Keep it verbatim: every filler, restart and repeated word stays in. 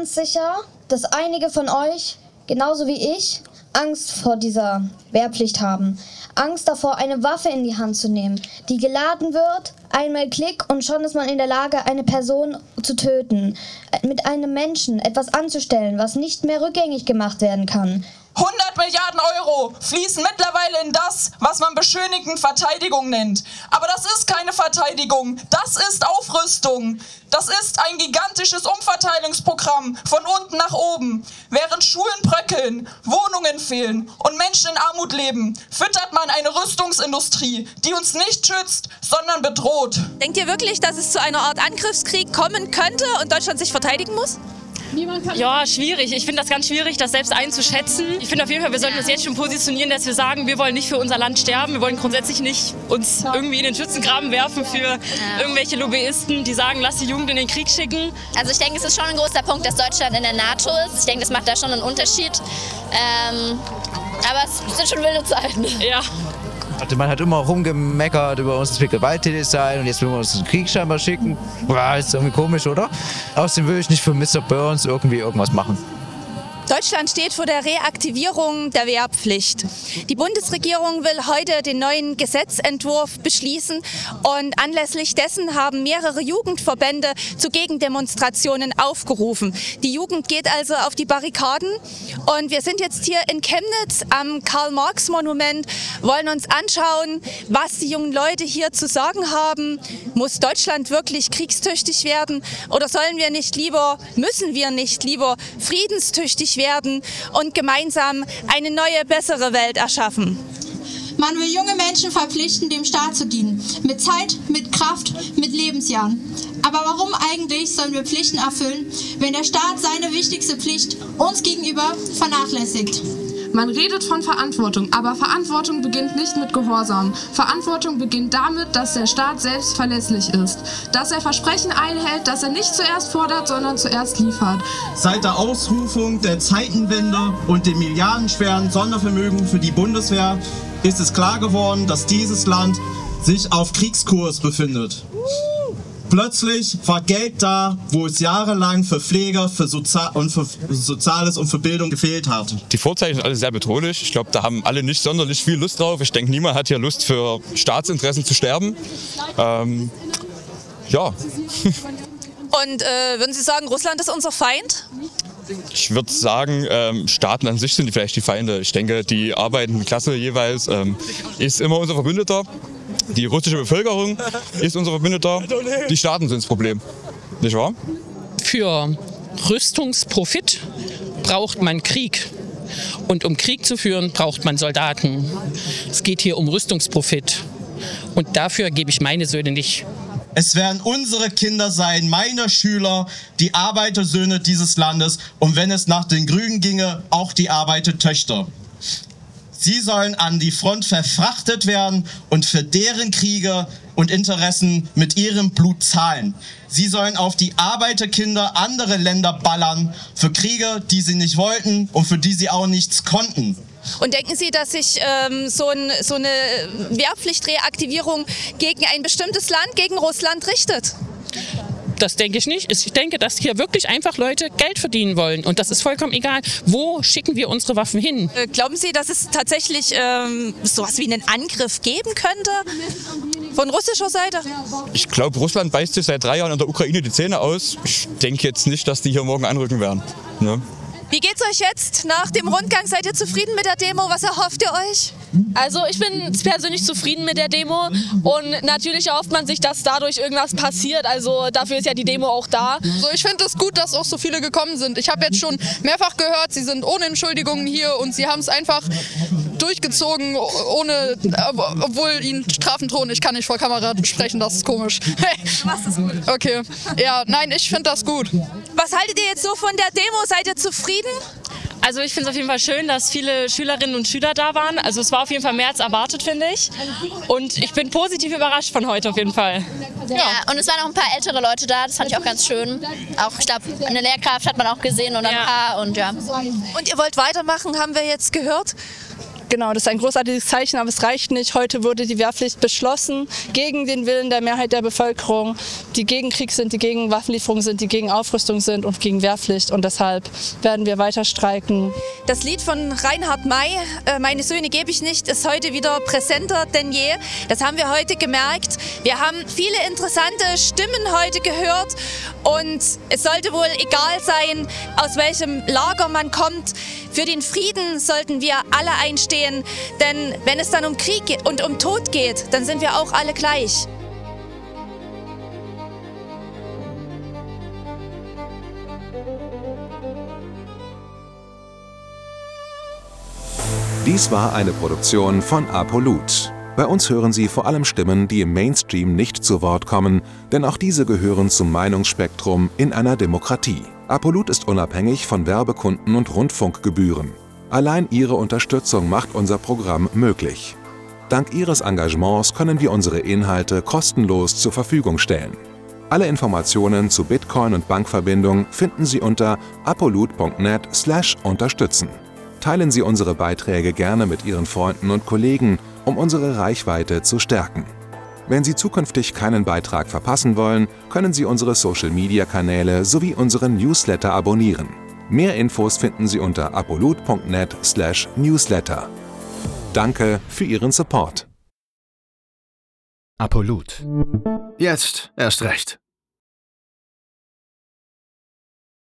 ganz sicher, dass einige von euch, genauso wie ich, Angst vor dieser Wehrpflicht haben. Angst davor, eine Waffe in die Hand zu nehmen, die geladen wird, einmal Klick und schon ist man in der Lage, eine Person zu töten. Mit einem Menschen etwas anzustellen, was nicht mehr rückgängig gemacht werden kann. hundert Milliarden Euro fließen mittlerweile in das, was man beschönigend Verteidigung nennt. Aber das ist keine Verteidigung, das ist Aufrüstung. Das ist ein gigantisches Umverteilungsprogramm von unten nach oben. Während Schulen bröckeln, Wohnungen fehlen und Menschen in Armut leben, füttert man eine Rüstungsindustrie, die uns nicht schützt, sondern bedroht. Denkt ihr wirklich, dass es zu einer Art Angriffskrieg kommen könnte und Deutschland sich verteidigen muss? Ja, schwierig. Ich finde das ganz schwierig, das selbst einzuschätzen. Ich finde auf jeden Fall, wir sollten uns jetzt schon positionieren, dass wir sagen, wir wollen nicht für unser Land sterben. Wir wollen grundsätzlich nicht uns irgendwie in den Schützengraben werfen für ja. irgendwelche Lobbyisten, die sagen, lass die Jugend in den Krieg schicken. Also ich denke, es ist schon ein großer Punkt, dass Deutschland in der NATO ist. Ich denke, das macht da schon einen Unterschied. Ähm, aber es sind schon wilde Zeiten. Ja. Man hat immer rumgemeckert über uns, dass wir gewalttätig sein und jetzt will man uns einen Krieg scheinbar schicken. Boah, ist irgendwie komisch, oder? Außerdem will ich nicht für Mister Burns irgendwie irgendwas machen. Deutschland steht vor der Reaktivierung der Wehrpflicht. Die Bundesregierung will heute den neuen Gesetzentwurf beschließen und anlässlich dessen haben mehrere Jugendverbände zu Gegendemonstrationen aufgerufen. Die Jugend geht also auf die Barrikaden und wir sind jetzt hier in Chemnitz am Karl-Marx-Monument, wollen uns anschauen, was die jungen Leute hier zu sagen haben. Muss Deutschland wirklich kriegstüchtig werden oder sollen wir nicht lieber, müssen wir nicht lieber friedenstüchtig werden und gemeinsam eine neue, bessere Welt erschaffen? Man will junge Menschen verpflichten, dem Staat zu dienen. Mit Zeit, mit Kraft, mit Lebensjahren. Aber warum eigentlich sollen wir Pflichten erfüllen, wenn der Staat seine wichtigste Pflicht uns gegenüber vernachlässigt? Man redet von Verantwortung, aber Verantwortung beginnt nicht mit Gehorsam. Verantwortung beginnt damit, dass der Staat selbst verlässlich ist. Dass er Versprechen einhält, dass er nicht zuerst fordert, sondern zuerst liefert. Seit der Ausrufung der Zeitenwende und dem milliardenschweren Sondervermögen für die Bundeswehr ist es klar geworden, dass dieses Land sich auf Kriegskurs befindet. Plötzlich war Geld da, wo es jahrelang für Pflege, für, Sozi- und für Soziales und für Bildung gefehlt hat. Die Vorzeichen sind alle sehr bedrohlich. Ich glaube, da haben alle nicht sonderlich viel Lust drauf. Ich denke, niemand hat hier Lust, für Staatsinteressen zu sterben. Ähm, ja. Und äh, würden Sie sagen, Russland ist unser Feind? Ich würde sagen, ähm, Staaten an sich sind die vielleicht die Feinde. Ich denke, die arbeitende Klasse jeweils ähm, ist immer unser Verbündeter. Die russische Bevölkerung ist unser Verbündeter. Die Staaten sind das Problem. Nicht wahr? Für Rüstungsprofit braucht man Krieg. Und um Krieg zu führen, braucht man Soldaten. Es geht hier um Rüstungsprofit. Und dafür gebe ich meine Söhne nicht. Es werden unsere Kinder sein, meine Schüler, die Arbeitersöhne dieses Landes und wenn es nach den Grünen ginge, auch die Arbeitertöchter. Sie sollen an die Front verfrachtet werden und für deren Kriege und Interessen mit ihrem Blut zahlen. Sie sollen auf die Arbeiterkinder anderer Länder ballern, für Kriege, die sie nicht wollten und für die sie auch nichts konnten. Und denken Sie, dass sich ähm, so, ein, so eine Wehrpflichtreaktivierung gegen ein bestimmtes Land, gegen Russland richtet? Das denke ich nicht. Ich denke, dass hier wirklich einfach Leute Geld verdienen wollen. Und das ist vollkommen egal, wo schicken wir unsere Waffen hin. Äh, glauben Sie, dass es tatsächlich ähm, sowas wie einen Angriff geben könnte von russischer Seite? Ich glaube, Russland beißt sich seit drei Jahren in der Ukraine die Zähne aus. Ich denke jetzt nicht, dass die hier morgen anrücken werden. Ne? Wie geht's euch jetzt nach dem Rundgang? Seid ihr zufrieden mit der Demo? Was erhofft ihr euch? Also ich bin persönlich zufrieden mit der Demo und natürlich erhofft man sich, dass dadurch irgendwas passiert. Also dafür ist ja die Demo auch da. So, ich finde es gut, dass auch so viele gekommen sind. Ich habe jetzt schon mehrfach gehört, sie sind ohne Entschuldigungen hier und sie haben es einfach durchgezogen, ohne, obwohl ihnen Strafen drohen. Ich kann nicht vor Kamera sprechen, das ist komisch. Hey. Du machst das gut. Okay, ja, nein, ich finde das gut. Was haltet ihr jetzt so von der Demo? Seid ihr zufrieden? Also ich finde es auf jeden Fall schön, dass viele Schülerinnen und Schüler da waren. Also es war auf jeden Fall mehr als erwartet, finde ich. Und ich bin positiv überrascht von heute auf jeden Fall. Ja, ja, und es waren auch ein paar ältere Leute da, das fand ich auch ganz schön. Auch, ich glaube, eine Lehrkraft hat man auch gesehen und ein ja. paar und ja. Und ihr wollt weitermachen, haben wir jetzt gehört? Genau, das ist ein großartiges Zeichen, aber es reicht nicht. Heute wurde die Wehrpflicht beschlossen, gegen den Willen der Mehrheit der Bevölkerung, die gegen Krieg sind, die gegen Waffenlieferungen sind, die gegen Aufrüstung sind und gegen Wehrpflicht. Und deshalb werden wir weiter streiken. Das Lied von Reinhard May, äh, Meine Söhne gebe ich nicht, ist heute wieder präsenter denn je. Das haben wir heute gemerkt. Wir haben viele interessante Stimmen heute gehört und es sollte wohl egal sein, aus welchem Lager man kommt. Für den Frieden sollten wir alle einstehen, denn wenn es dann um Krieg und um Tod geht, dann sind wir auch alle gleich. Dies war eine Produktion von Apolut. Bei uns hören Sie vor allem Stimmen, die im Mainstream nicht zu Wort kommen, denn auch diese gehören zum Meinungsspektrum in einer Demokratie. Apolut ist unabhängig von Werbekunden und Rundfunkgebühren. Allein Ihre Unterstützung macht unser Programm möglich. Dank Ihres Engagements können wir unsere Inhalte kostenlos zur Verfügung stellen. Alle Informationen zu Bitcoin und Bankverbindung finden Sie unter apolut punkt net slash unterstützen. Teilen Sie unsere Beiträge gerne mit Ihren Freunden und Kollegen, um unsere Reichweite zu stärken. Wenn Sie zukünftig keinen Beitrag verpassen wollen, können Sie unsere Social-Media-Kanäle sowie unseren Newsletter abonnieren. Mehr Infos finden Sie unter apolut punkt net slash newsletter. Danke für Ihren Support. Apolut. Jetzt erst recht.